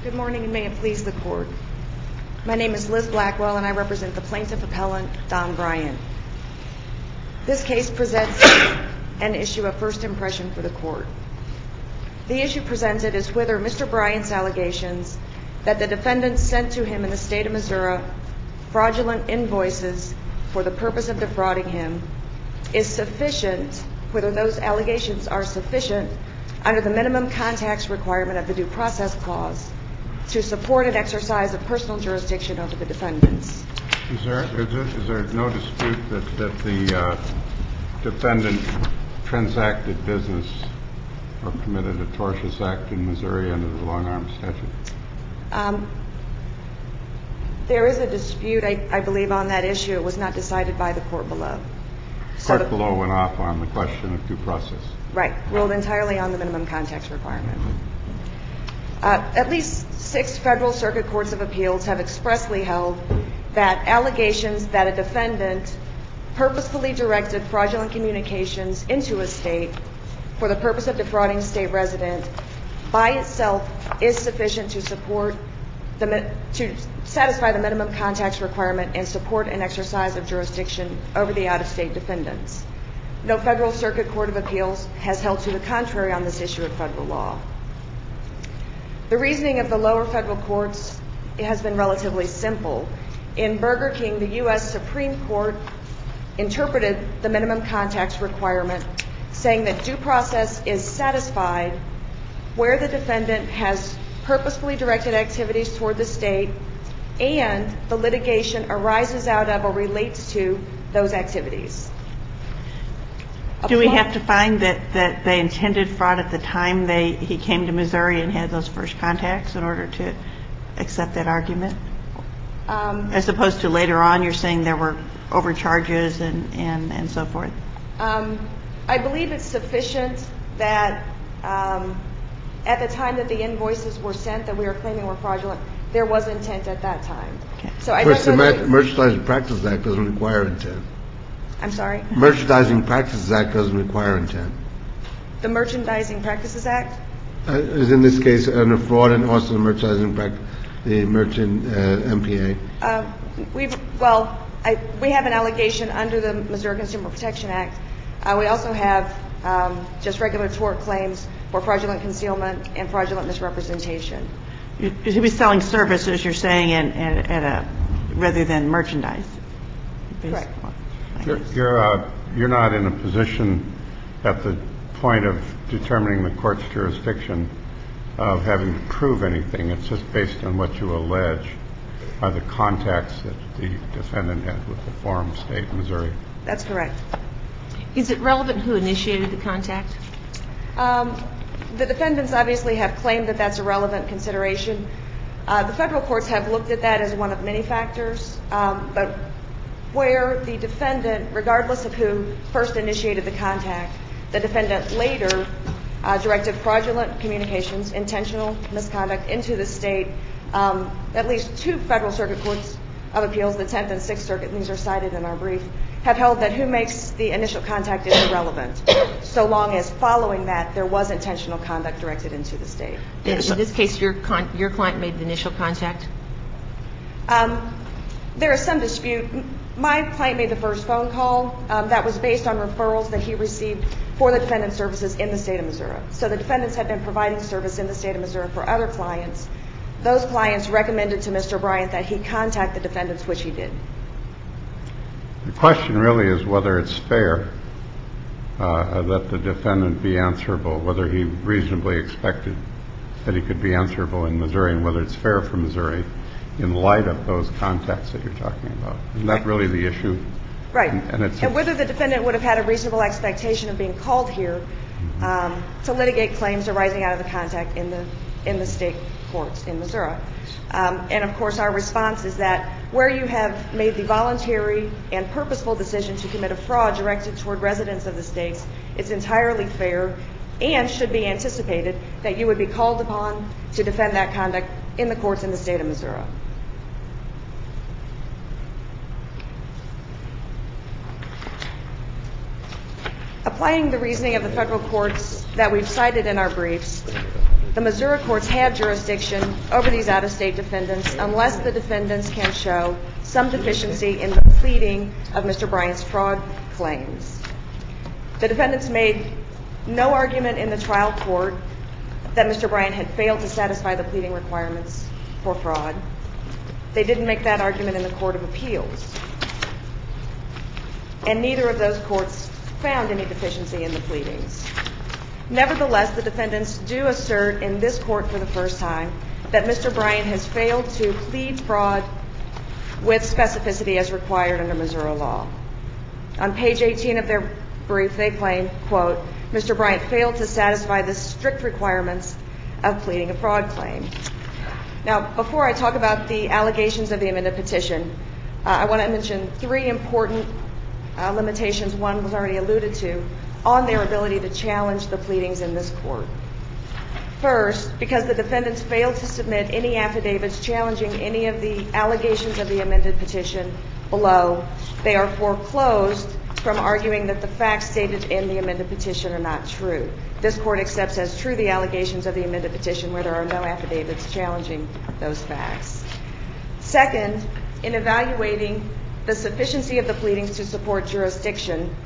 Good morning, and may it please the Court. My name is Liz Blackwell, and I represent the plaintiff appellant, Don Bryant. This case presents an issue of first impression for the Court. The issue presented is whether Mr. Bryant's allegations that the defendant sent to him in the state of Missouri fraudulent invoices for the purpose of defrauding him is sufficient, whether those allegations are sufficient under the minimum contacts requirement of the Due Process Clause to support an exercise of personal jurisdiction over the defendants. Is there no dispute that the defendant transacted business or committed a tortious act in Missouri under the long-arm statute? There is a dispute, I believe, on that issue. It was not decided by the court below. The court below went off on the question of due process. Right. Ruled entirely on the minimum contacts requirement. At least 6 federal circuit courts of appeals have expressly held that allegations that a defendant purposefully directed fraudulent communications into a state for the purpose of defrauding a state resident by itself is sufficient to support to satisfy the minimum contacts requirement and support an exercise of jurisdiction over the out-of-state defendants. No federal circuit court of appeals has held to the contrary on this issue of federal law. The reasoning of the lower federal courts has been relatively simple. In Burger King, the U.S. Supreme Court interpreted the minimum contacts requirement, saying that due process is satisfied where the defendant has purposefully directed activities toward the state and the litigation arises out of or relates to those activities. Do we have to find that they intended fraud at the time he came to Missouri and had those first contacts in order to accept that argument? As opposed to later on, you're saying there were overcharges and so forth? I believe it's sufficient that at the time that the invoices were sent that we were claiming were fraudulent, there was intent at that time. Okay. So I don't know the Merchandising Practices Act doesn't require intent. I'm sorry? Merchandising Practices Act doesn't require intent. The Merchandising Practices Act? Is in this case under fraud and also the Merchandising the Merchant MPA. We have an allegation under the Missouri Consumer Protection Act. We also have just regular tort claims for fraudulent concealment and fraudulent misrepresentation. He was selling services, you're saying, rather than merchandise? Correct. You're not in a position at the point of determining the court's jurisdiction of having to prove anything. It's just based on what you allege are the contacts that the defendant had with the forum state, Missouri. That's correct. Is it relevant who initiated the contact? The defendants obviously have claimed that that's a relevant consideration. The federal courts have looked at that as one of many factors, but where the defendant, regardless of who first initiated the contact, the defendant later directed fraudulent communications, intentional misconduct into the state, at least 2 federal circuit courts of appeals, the 10th and 6th Circuit, and these are cited in our brief, have held that who makes the initial contact is irrelevant, so long as following that there was intentional conduct directed into the state. In this case, your client made the initial contact? There is some dispute. My client made the first phone call. That was based on referrals that he received for the defendant's services in the state of Missouri. So the defendants had been providing service in the state of Missouri for other clients. Those clients recommended to Mr. Bryant that he contact the defendants, which he did. The question really is whether it's fair that the defendant be answerable, whether he reasonably expected that he could be answerable in Missouri, and whether it's fair for Missouri in light of those contacts that you're talking about. Isn't that really the issue? Right. And whether the defendant would have had a reasonable expectation of being called here to litigate claims arising out of the contact in the state courts in Missouri. And, of course, our response is that where you have made the voluntary and purposeful decision to commit a fraud directed toward residents of the states, it's entirely fair and should be anticipated that you would be called upon to defend that conduct in the courts in the state of Missouri. Applying the reasoning of the federal courts that we've cited in our briefs, the Missouri courts have jurisdiction over these out-of-state defendants unless the defendants can show some deficiency in the pleading of Mr. Bryant's fraud claims. The defendants made no argument in the trial court that Mr. Bryant had failed to satisfy the pleading requirements for fraud. They didn't make that argument in the Court of Appeals. And neither of those courts found any deficiency in the pleadings. Nevertheless, the defendants do assert in this court for the first time that Mr. Bryant has failed to plead fraud with specificity as required under Missouri law. On page 18 of their brief, they claim, quote, Mr. Bryant failed to satisfy the strict requirements of pleading a fraud claim. Now, before I talk about the allegations of the amended petition, I want to mention three important limitations. One was already alluded to on their ability to challenge the pleadings in this court. First, because the defendants failed to submit any affidavits challenging any of the allegations of the amended petition below, they are foreclosed from arguing that the facts stated in the amended petition are not true. This court accepts as true the allegations of the amended petition where there are no affidavits challenging those facts. Second, in evaluating the sufficiency of the pleadings to support jurisdiction,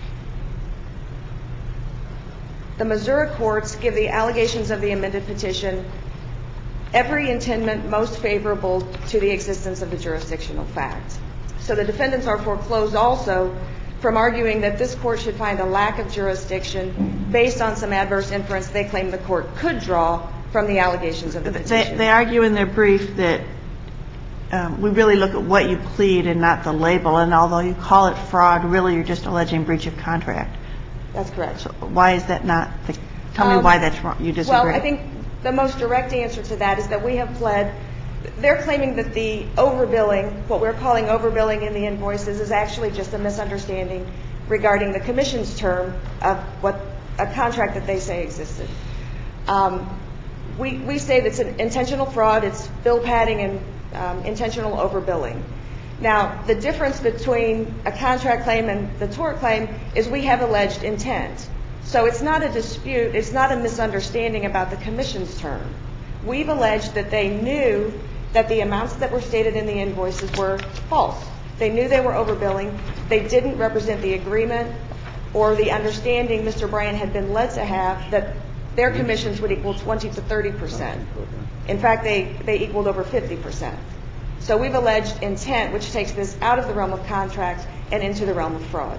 the Missouri courts give the allegations of the amended petition every intendment most favorable to the existence of the jurisdictional fact. So the defendants are foreclosed also from arguing that this court should find a lack of jurisdiction based on some adverse inference they claim the court could draw from the allegations of the petition. They argue in their brief that we really look at what you plead and not the label, and although you call it fraud, really you're just alleging breach of contract. That's correct. So why is that not tell me why that's wrong. You disagree? Well, I think the most direct answer to that is that we have pled. They're claiming that the overbilling, what we're calling overbilling in the invoices, is actually just a misunderstanding regarding the commission's term of what a contract that they say existed. We say that it's an intentional fraud, it's bill padding and intentional overbilling. Now, the difference between a contract claim and the tort claim is we have alleged intent. So it's not a dispute, it's not a misunderstanding about the commission's term. We've alleged that they knew that the amounts that were stated in the invoices were false. They knew they were overbilling. They didn't represent the agreement or the understanding Mr. Bryant had been led to have that their commissions would equal 20 to 30%. In fact, they equaled over 50%. So we've alleged intent, which takes this out of the realm of contract and into the realm of fraud.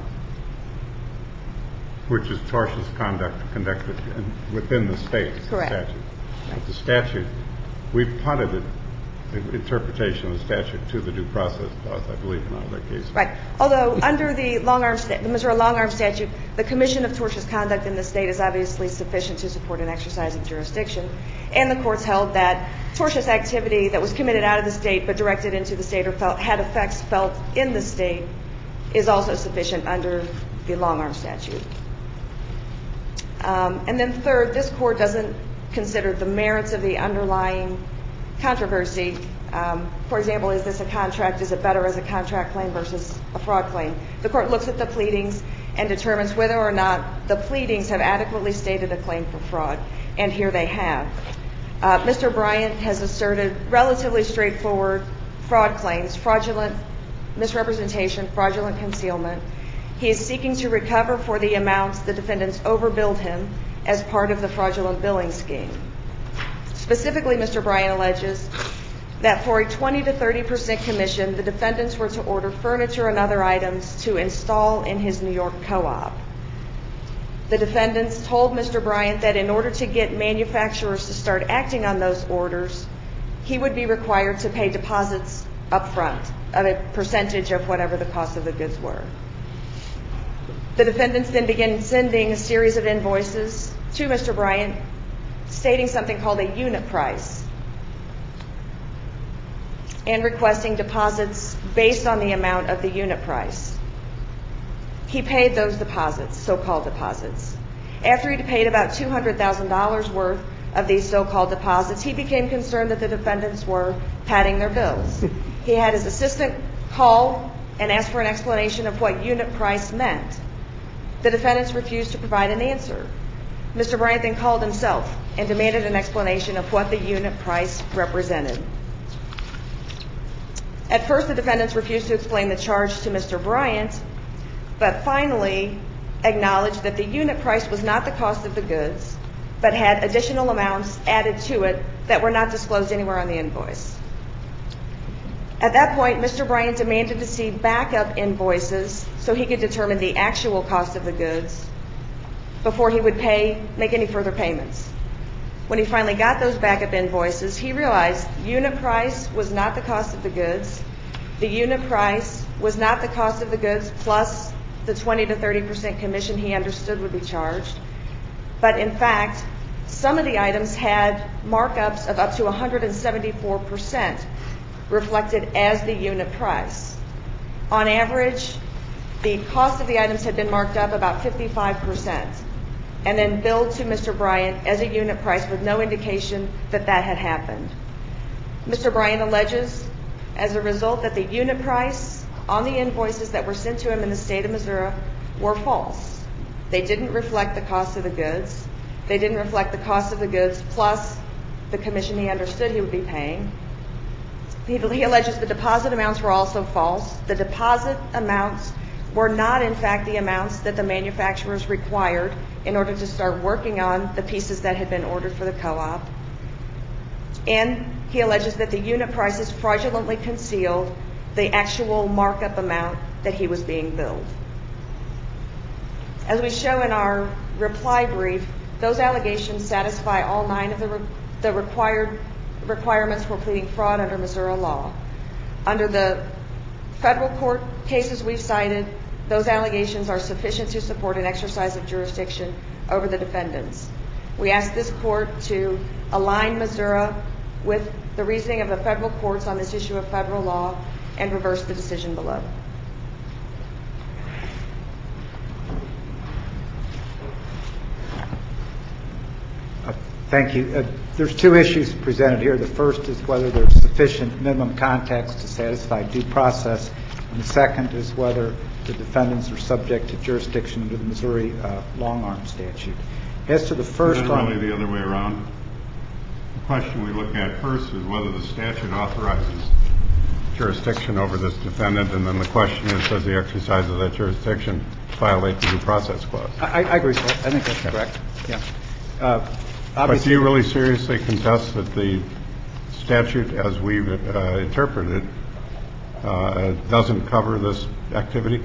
Which is tortious conduct conducted within the state. Correct. Statute. But the statute, we've punted it, the interpretation of the statute to the due process clause, I believe, in all their cases. Right. Although under the Missouri long-arm statute, the commission of tortious conduct in the state is obviously sufficient to support an exercise of jurisdiction. And the courts held that tortious activity that was committed out of the state but directed into the state or had effects felt in the state is also sufficient under the long-arm statute. And then third, this court doesn't consider the merits of the underlying controversy. For example, is this a contract? Is it better as a contract claim versus a fraud claim? The court looks at the pleadings and determines whether or not the pleadings have adequately stated a claim for fraud. And here they have. Mr. Bryant has asserted relatively straightforward fraud claims, fraudulent misrepresentation, fraudulent concealment. He is seeking to recover for the amounts the defendants overbilled him as part of the fraudulent billing scheme. Specifically, Mr. Bryant alleges that for a 20 to 30% commission, the defendants were to order furniture and other items to install in his New York co-op. The defendants told Mr. Bryant that in order to get manufacturers to start acting on those orders, he would be required to pay deposits up front of a percentage of whatever the cost of the goods were. The defendants then began sending a series of invoices to Mr. Bryant stating something called a unit price and requesting deposits based on the amount of the unit price. He paid those deposits, so-called deposits. After he paid about $200,000 worth of these so-called deposits, he became concerned that the defendants were padding their bills. He had his assistant call and ask for an explanation of what unit price meant. The defendants refused to provide an answer. Mr. Bryant then called himself and demanded an explanation of what the unit price represented. At first, the defendants refused to explain the charge to Mr. Bryant, but finally acknowledged that the unit price was not the cost of the goods, but had additional amounts added to it that were not disclosed anywhere on the invoice. At that point, Mr. Bryant demanded to see backup invoices so he could determine the actual cost of the goods before he would make any further payments. When he finally got those backup invoices, he realized unit price was not the cost of the goods. The unit price was not the cost of the goods plus the 20 to 30% commission he understood would be charged. But in fact, some of the items had markups of up to 174% reflected as the unit price. On average, the cost of the items had been marked up about 55% and then billed to Mr. Bryant as a unit price with no indication that that had happened. Mr. Bryant alleges as a result that the unit price on the invoices that were sent to him in the state of Missouri were false. They didn't reflect the cost of the goods. They didn't reflect the cost of the goods plus the commission he understood he would be paying. He alleges the deposit amounts were also false. The deposit amounts were not, in fact, the amounts that the manufacturers required in order to start working on the pieces that had been ordered for the co-op. And he alleges that the unit prices fraudulently concealed the actual markup amount that he was being billed. As we show in our reply brief, those allegations satisfy all 9 of the requirements for pleading fraud under Missouri law. Under the federal court cases we've cited, those allegations are sufficient to support an exercise of jurisdiction over the defendants. We ask this court to align Missouri with the reasoning of the federal courts on this issue of federal law and reverse the decision below. Thank you. There's 2 issues presented here. The first is whether there's sufficient minimum context to satisfy due process, and the second is whether the defendants are subject to jurisdiction under the Missouri long-arm statute. As to the first one, really the other way around. The question we look at first is whether the statute authorizes jurisdiction over this defendant, and then the question is, does the exercise of that jurisdiction violate the due process clause? I agree with that. I think that's correct. Yeah. But do you really seriously contest that the statute, as we've interpreted it, doesn't cover this activity?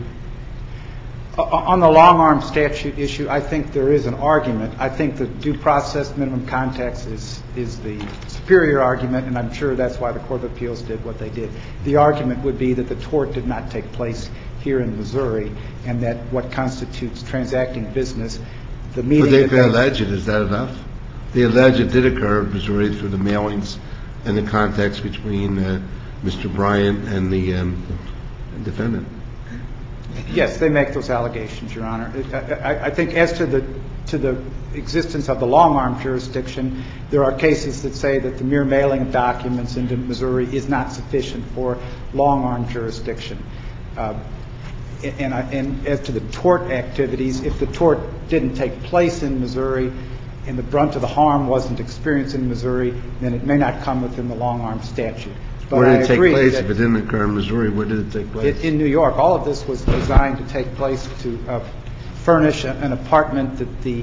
On the long-arm statute issue, I think there is an argument. I think the due process minimum context is the superior argument, and I'm sure that's why the Court of Appeals did what they did. The argument would be that the tort did not take place here in Missouri, and that what constitutes transacting business, the meeting. But they allege it. Is that enough? They allege it did occur in Missouri through the mailings and the context between Mr. Bryant and the defendant. Yes, they make those allegations, Your Honor. I think as to the existence of the long-arm jurisdiction, there are cases that say that the mere mailing of documents into Missouri is not sufficient for long-arm jurisdiction. And as to the tort activities, if the tort didn't take place in Missouri and the brunt of the harm wasn't experienced in Missouri, then it may not come within the long-arm statute. But where did it take place? If it didn't occur in Missouri, where did it take place? In New York. All of this was designed to take place to furnish an apartment that the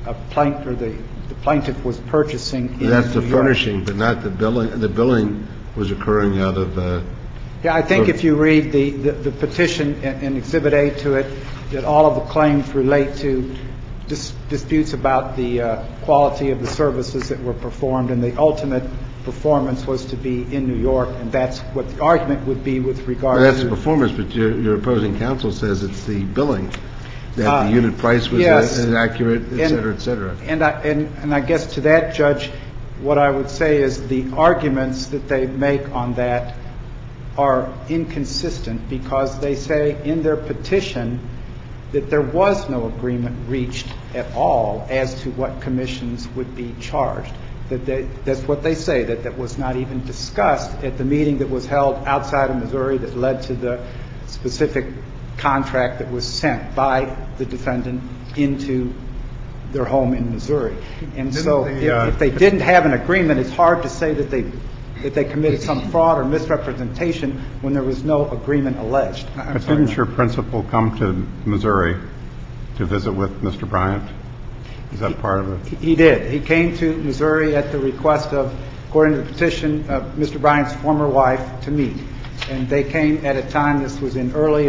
plaintiff was purchasing in New York. That's the furnishing, but not the billing. The billing was occurring out of Yeah, I think if you read the petition and Exhibit A to it, that all of the claims relate to disputes about the quality of the services that were performed, and the ultimate performance was to be in New York, and that's what the argument would be with regard to. That's the performance, but your opposing counsel says it's the billing, that the unit price was inaccurate, et cetera, et cetera. And I guess to that, Judge, what I would say is the arguments that they make on that are inconsistent, because they say in their petition that there was no agreement reached at all as to what commissions would be charged. That's what they say, that was not even discussed at the meeting that was held outside of Missouri that led to the specific contract that was sent by the defendant into their home in Missouri. And so if they didn't have an agreement, it's hard to say that they committed some fraud or misrepresentation when there was no agreement alleged. But didn't your principal come to Missouri to visit with Mr. Bryant? Is that part of it? He did. He came to Missouri at the request of, according to the petition, Mr. Bryant's former wife to meet. And they came at a time, this was in early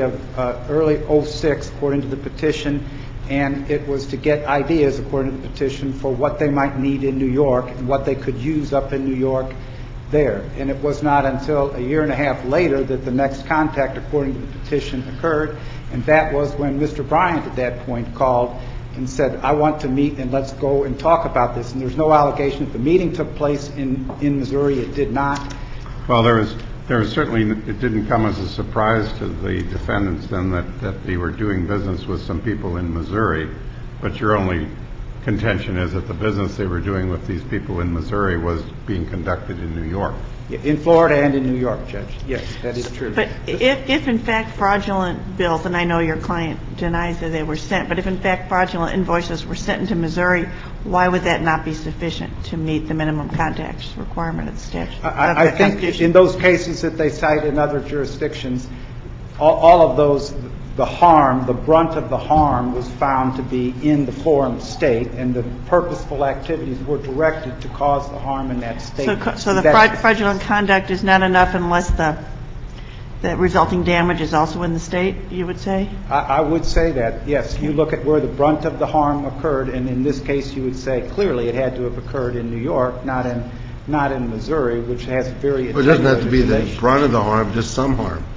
06, according to the petition, and it was to get ideas, according to the petition, for what they might need in New York and what they could use up in New York there. And it was not until a year and a half later that the next contact, according to the petition, occurred, and that was when Mr. Bryant at that point called and said, I want to meet and let's go and talk about this. And there's no allegation that the meeting took place in Missouri. It did not. Well, there was certainly, it didn't come as a surprise to the defendants then that they were doing business with some people in Missouri, but your only contention is that the business they were doing with these people in Missouri was being conducted in New York. In Florida and in New York, Judge. Yes, that is true. But if in fact fraudulent bills, and I know your client denies that they were sent, but if in fact fraudulent invoices were sent into Missouri, why would that not be sufficient to meet the minimum contacts requirement of the statute? I think in those cases that they cite in other jurisdictions, all of those, the harm, the brunt of the harm was found to be in the foreign state, and the purposeful activities were directed to cause the harm in that state. So the fraudulent conduct is not enough unless the resulting damage is also in the state, you would say? I would say that, yes. You look at where the brunt of the harm occurred, and in this case you would say clearly it had to have occurred in New York, not in Missouri, which has very It doesn't have to be the brunt of the harm, just some harm.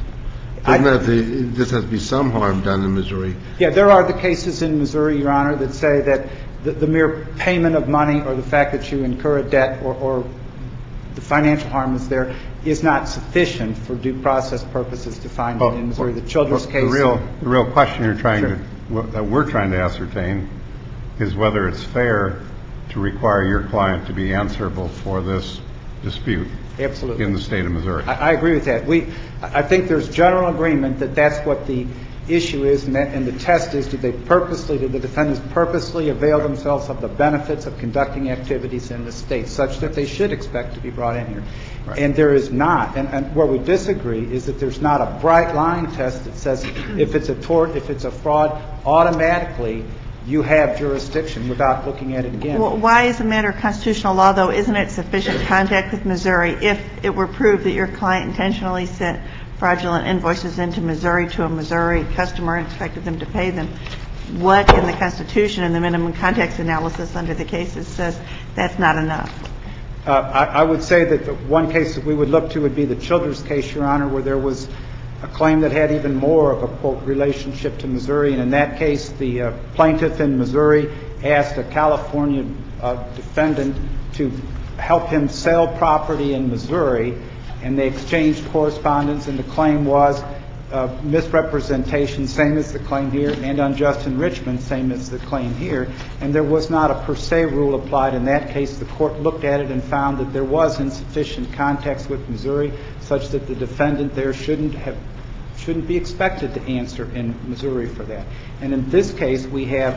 It just has to be some harm done in Missouri. Yeah, there are the cases in Missouri, Your Honor, that say that the mere payment of money or the fact that you incur a debt or the financial harm is there is not sufficient for due process purposes to find it in Missouri. The Childress case. The real question that we're trying to ascertain is whether it's fair to require your client to be answerable for this dispute. Absolutely. In the state of Missouri. I agree with that. I think there's general agreement that that's what the issue is, and the test is, did the defendants purposely avail themselves of the benefits of conducting activities in the state such that they should expect to be brought in here? Right. And there is not. And where we disagree is that there's not a bright line test that says if it's a tort, if it's a fraud, automatically you have jurisdiction without looking at it again. Well, why, as a matter of constitutional law, though, isn't it sufficient contact with Missouri if it were proved that your client intentionally sent fraudulent invoices into Missouri to a Missouri customer and expected them to pay them? What in the Constitution and the minimum contacts analysis under the cases says that's not enough? I would say that the one case that we would look to would be the Childress case, Your Honor, where there was a claim that had even more of a, quote, relationship to Missouri. And in that case, the plaintiff in Missouri asked a California defendant to help him sell property in Missouri, and they exchanged correspondence, and the claim was misrepresentation, same as the claim here, and unjust enrichment, same as the claim here. And there was not a per se rule applied in that case. The court looked at it and found that there was insufficient context with Missouri such that the defendant there shouldn't be expected to answer in Missouri for that. And in this case, we have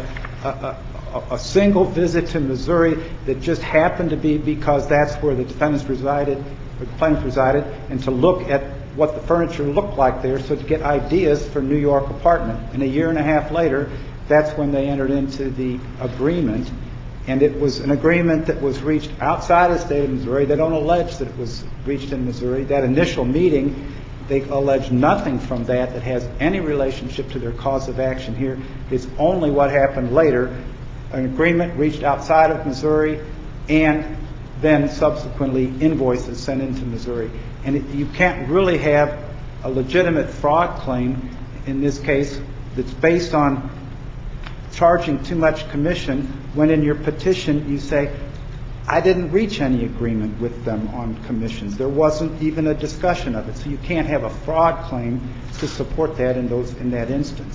a single visit to Missouri that just happened to be because that's where the defendants resided, or the plaintiff resided, and to look at what the furniture looked like there, so to get ideas for New York apartment. And a year and a half later, that's when they entered into the agreement. And it was an agreement that was reached outside of the state of Missouri. They don't allege that it was reached in Missouri. That initial meeting, they allege nothing from that has any relationship to their cause of action here. It's only what happened later, an agreement reached outside of Missouri, and then subsequently invoices sent into Missouri. And you can't really have a legitimate fraud claim in this case that's based on charging too much commission when in your petition you say, I didn't reach any agreement with them on commissions. There wasn't even a discussion of it. So you can't have a fraud claim to support that in that instance.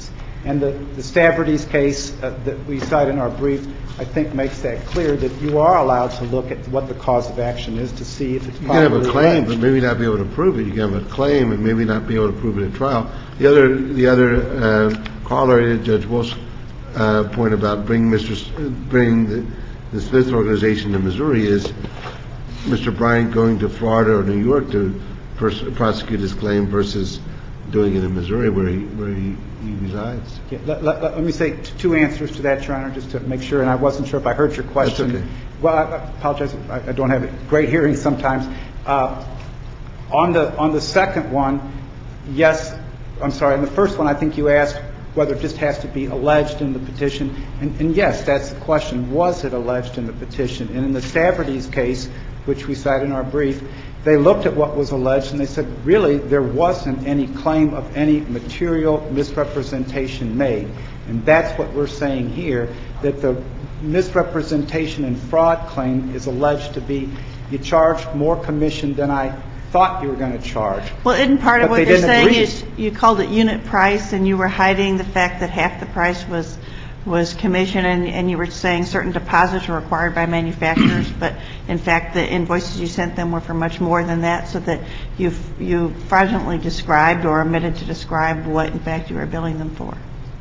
And the Stavrides case that we cite in our brief, I think, makes that clear, that you are allowed to look at what the cause of action is to see if it's properly alleged. You can have a claim, but maybe not be able to prove it. You can have a claim and maybe not be able to prove it at trial. The other corollary to Judge Wolf's point about bringing the Smith organization to Missouri is Mr. Bryant going to Florida or New York to prosecute his claim versus doing it in Missouri where he resides. Yeah, let me say two answers to that, Your Honor, just to make sure, and I wasn't sure if I heard your question. That's okay. Well, I apologize. I don't have a great hearing sometimes. On the second one, yes, I'm sorry. On the first one, I think you asked whether it just has to be alleged in the petition. And yes, that's the question. Was it alleged in the petition? And in the Stavrides case, which we cite in our brief, they looked at what was alleged and they said, really, there wasn't any claim of any material misrepresentation made. And that's what we're saying here, that the misrepresentation and fraud claim is alleged to be you charged more commission than I thought you were going to charge. Well, isn't part of what they're saying is you called it unit price and you were hiding the fact that half the price was commission, and you were saying certain deposits were required by manufacturers, but in fact the invoices you sent them were for much more than that, so that you fraudulently described or omitted to describe what in fact you were billing them for.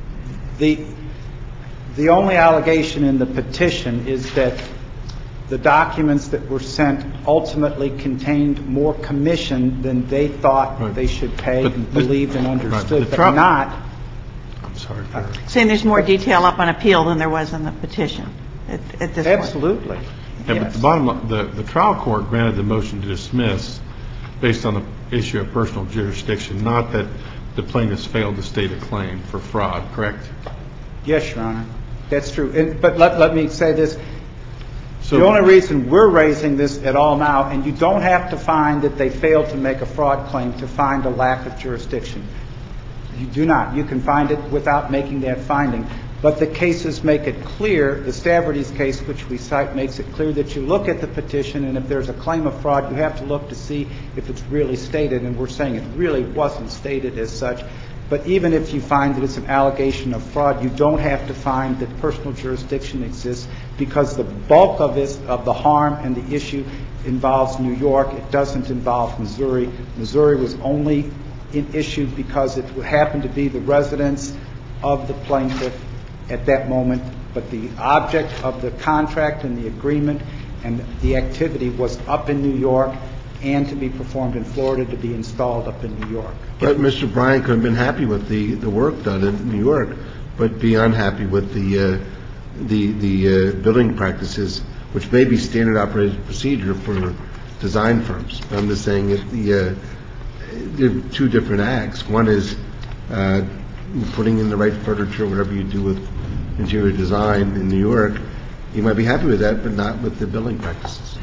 The only allegation in the petition is that the documents that were sent ultimately contained more commission than they thought they should pay and believed and understood, but not. I'm sorry. Saying there's more detail up on appeal than there was in the petition at this point. Absolutely. Yeah, but the trial court granted the motion to dismiss based on the issue of personal jurisdiction, not that the plaintiffs failed to state a claim for fraud, correct? Yes, Your Honor. That's true. But let me say this. The only reason we're raising this at all now, and you don't have to find that they failed to make a fraud claim to find a lack of jurisdiction. You do not. You can find it without making that finding. But the cases make it clear, the Stavrides case, which we cite, makes it clear that you look at the petition, and if there's a claim of fraud, you have to look to see if it's really stated. And we're saying it really wasn't stated as such. But even if you find that it's an allegation of fraud, you don't have to find that personal jurisdiction exists, because the bulk of the harm and the issue involves New York. It doesn't involve Missouri. Missouri was only issued because it happened to be the residence of the plaintiff at that moment. But the object of the contract and the agreement and the activity was up in New York, and to be performed in Florida, to be installed up in New York. But Mr. Bryant could have been happy with the work done in New York, but be unhappy with the billing practices, which may be standard operating procedure for design firms. I'm just saying there are two different acts. One is putting in the right furniture, whatever you do with interior design in New York. You might be happy with that, but not with the billing practices.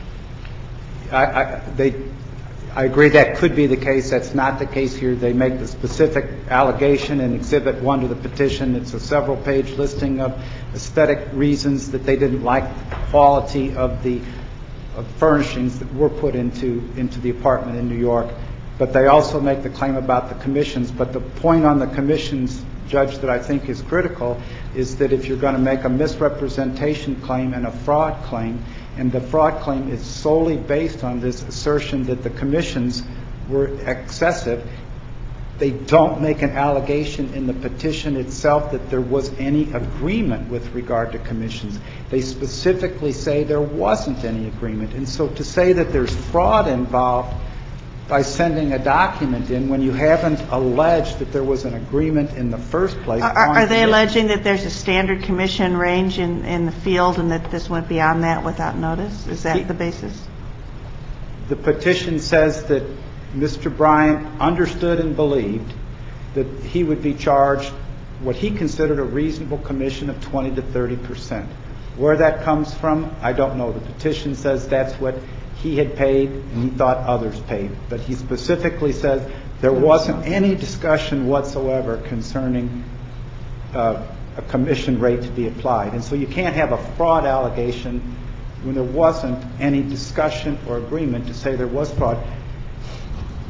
I agree that could be the case. That's not the case here. They make the specific allegation in Exhibit 1 to the petition. It's a several-page listing of aesthetic reasons that they didn't like the quality of the furnishings that were put into the apartment in New York. But they also make the claim about the commissions. But the point on the commissions, Judge, that I think is critical is that if you're going to make a misrepresentation claim and a fraud claim, and the fraud claim is solely based on this assertion that the commissions were excessive, they don't make an allegation in the petition itself that there was any agreement with regard to commissions. They specifically say there wasn't any agreement. And so to say that there's fraud involved by sending a document in when you haven't alleged that there was an agreement in the first place. Are they alleging that there's a standard commission range in the field and that this went beyond that without notice? Is that the basis? The petition says that Mr. Bryant understood and believed that he would be charged what he considered a reasonable commission of 20 to 30%. Where that comes from, I don't know. The petition says that's what he had paid and he thought others paid. But he specifically says there wasn't any discussion whatsoever concerning a commission rate to be applied. And so you can't have a fraud allegation when there wasn't any discussion or agreement to say there was fraud.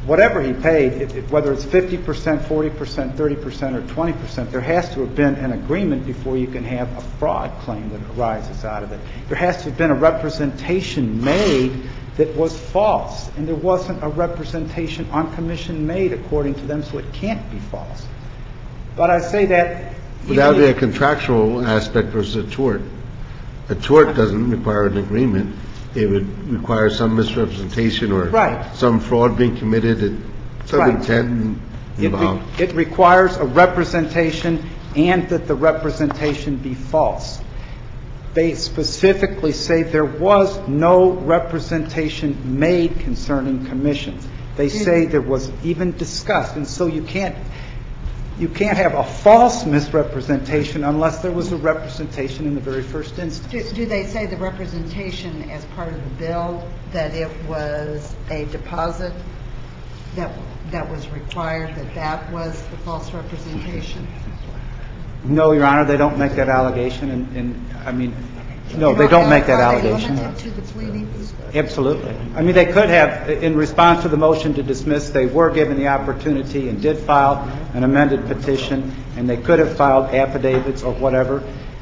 whatever he paid, whether it's 50%, 40%, 30%, or 20%, there has to have been an agreement before you can have a fraud claim that arises out of it. There has to have been a representation made that was false, and there wasn't a representation on commission made according to them, so it can't be false. But I say that... But that would be a contractual aspect versus a tort. A tort doesn't require an agreement. It would require some misrepresentation or some fraud being committed, some intent involved. It requires a representation and that the representation be false. They specifically say there was no representation made concerning commissions. They say there was even discussed, and so you can't have a false misrepresentation unless there was a representation in the very first instance. Do they say the representation as part of the bill, that it was a deposit that was required, that was the false representation? No, Your Honor, they don't make that allegation. No, they don't make that allegation. Are they limited to the pleadings? Absolutely. I mean, they could have, in response to the motion to dismiss, they were given the opportunity and did file an amended petition, and they could have filed affidavits or whatever.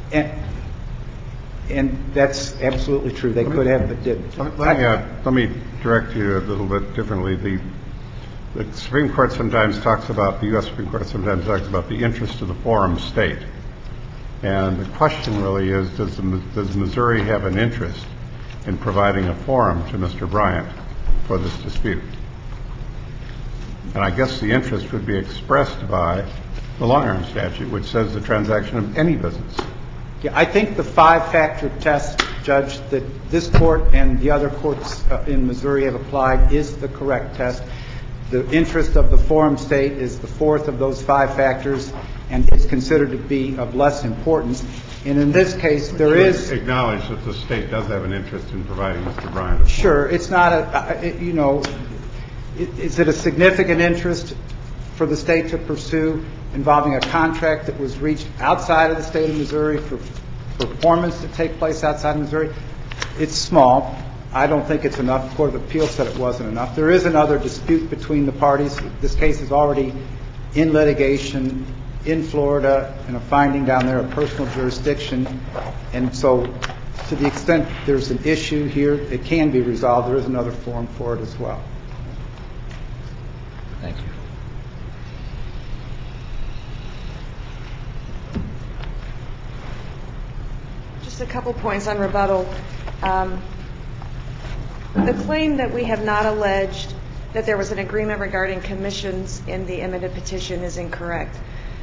And that's absolutely true. They could have, but didn't. Let me direct you a little bit differently. The Supreme Court sometimes talks about, the U.S. Supreme Court sometimes talks about the interest of the forum state. And the question really is, does Missouri have an interest in providing a forum to Mr. Bryant for this dispute? And I guess the interest would be expressed by the long-arm statute, which says the transaction of any business. Yeah, I think the 5-factor test, Judge, that this court and the other courts in Missouri have applied is the correct test. The interest of the forum state is the fourth of those 5 factors, and it's considered to be of less importance. And in this case, there is... Acknowledge that the state does have an interest in providing Mr. Bryant a forum. Sure. It's not is it a significant interest for the state to pursue involving a contract that was reached outside of the state of Missouri for performance to take place outside of Missouri? It's small. I don't think it's enough. The Court of Appeals said it wasn't enough. There is another dispute between the parties. This case is already in litigation in Florida and a finding down there of personal jurisdiction. And so to the extent there's an issue here, it can be resolved. There is another forum for it as well. Thank you. Just a couple points on rebuttal. The claim that we have not alleged that there was an agreement regarding commissions in the amended petition is incorrect.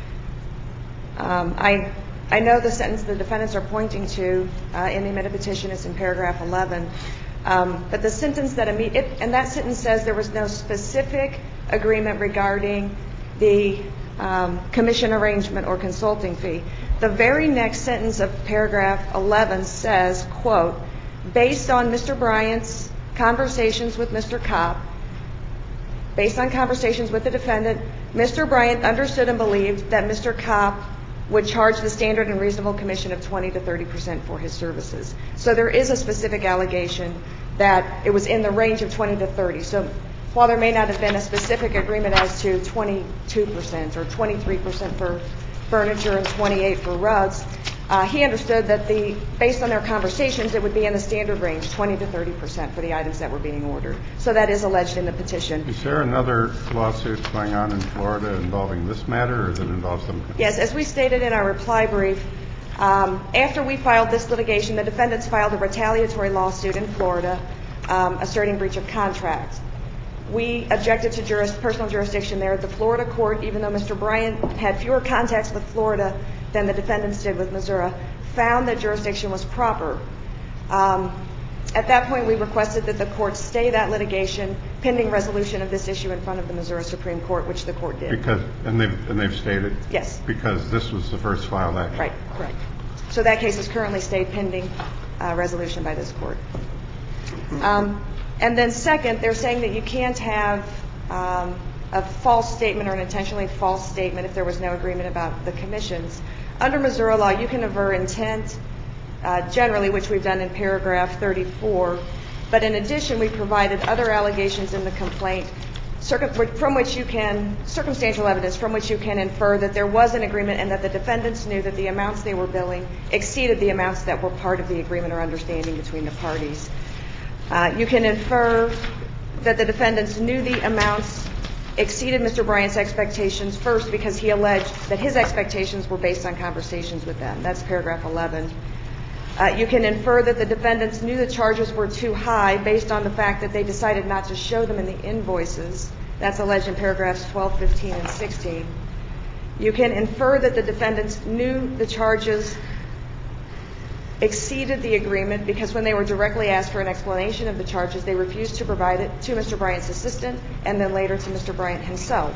I know the sentence the defendants are pointing to in the amended petition is in paragraph 11, but the sentence and that sentence says there was no specific agreement regarding the commission arrangement or consulting fee. The very next sentence of paragraph 11 says, quote, based on Mr. Bryant's conversations with Mr. Kopp, based on conversations with the defendant, Mr. Bryant understood and believed that Mr. Kopp would charge the standard and reasonable commission of 20 to 30% for his services. So there is a specific allegation that it was in the range of 20 to 30. So while there may not have been a specific agreement as to 22% or 23% for furniture and 28% for rugs, he understood that based on their conversations, it would be in the standard range, 20 to 30% for the items that were being ordered. So that is alleged in the petition. Is there another lawsuit going on in Florida involving this matter, or does it involve some? Yes, as we stated in our reply brief, after we filed this litigation, the defendants filed a retaliatory lawsuit in Florida asserting breach of contract. We objected to personal jurisdiction there. The Florida court, even though Mr. Bryant had fewer contacts with Florida than the defendants did with Missouri, found that jurisdiction was proper. At that point, we requested that the court stay that litigation pending resolution of this issue in front of the Missouri Supreme Court, which the court did. And they've stayed it? Yes. Because this was the first filed action? Right, correct. So that case is currently stayed pending resolution by this court. And then second, they're saying that you can't have a false statement or an intentionally false statement if there was no agreement about the commissions. Under Missouri law, you can aver intent generally, which we've done in paragraph 34. But in addition, we provided other allegations in the complaint circumstantial evidence from which you can infer that there was an agreement and that the defendants knew that the amounts they were billing exceeded the amounts that were part of the agreement or understanding between the parties. You can infer that the defendants knew the amounts exceeded Mr. Bryant's expectations, first because he alleged that his expectations were based on conversations with them. That's paragraph 11. You can infer that the defendants knew the charges were too high based on the fact that they decided not to show them in the invoices. That's alleged in paragraphs 12, 15, and 16. You can infer that the defendants knew the charges exceeded the agreement because when they were directly asked for an explanation of the charges, they refused to provide it to Mr. Bryant's assistant and then later to Mr. Bryant himself.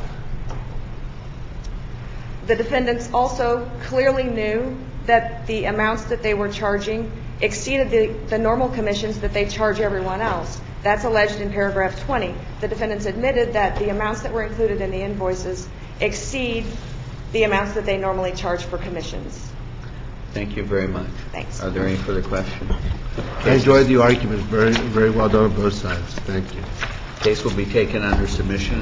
The defendants also clearly knew that the amounts that they were charging exceeded the normal commissions that they charge everyone else. That's alleged in paragraph 20. The defendants admitted that the amounts that were included in the invoices exceed the amounts that they normally charge for commissions. Thank you very much. Thanks. Are there any further questions? I enjoyed the argument. Very, very well done on both sides. Thank you. Case will be taken under submission.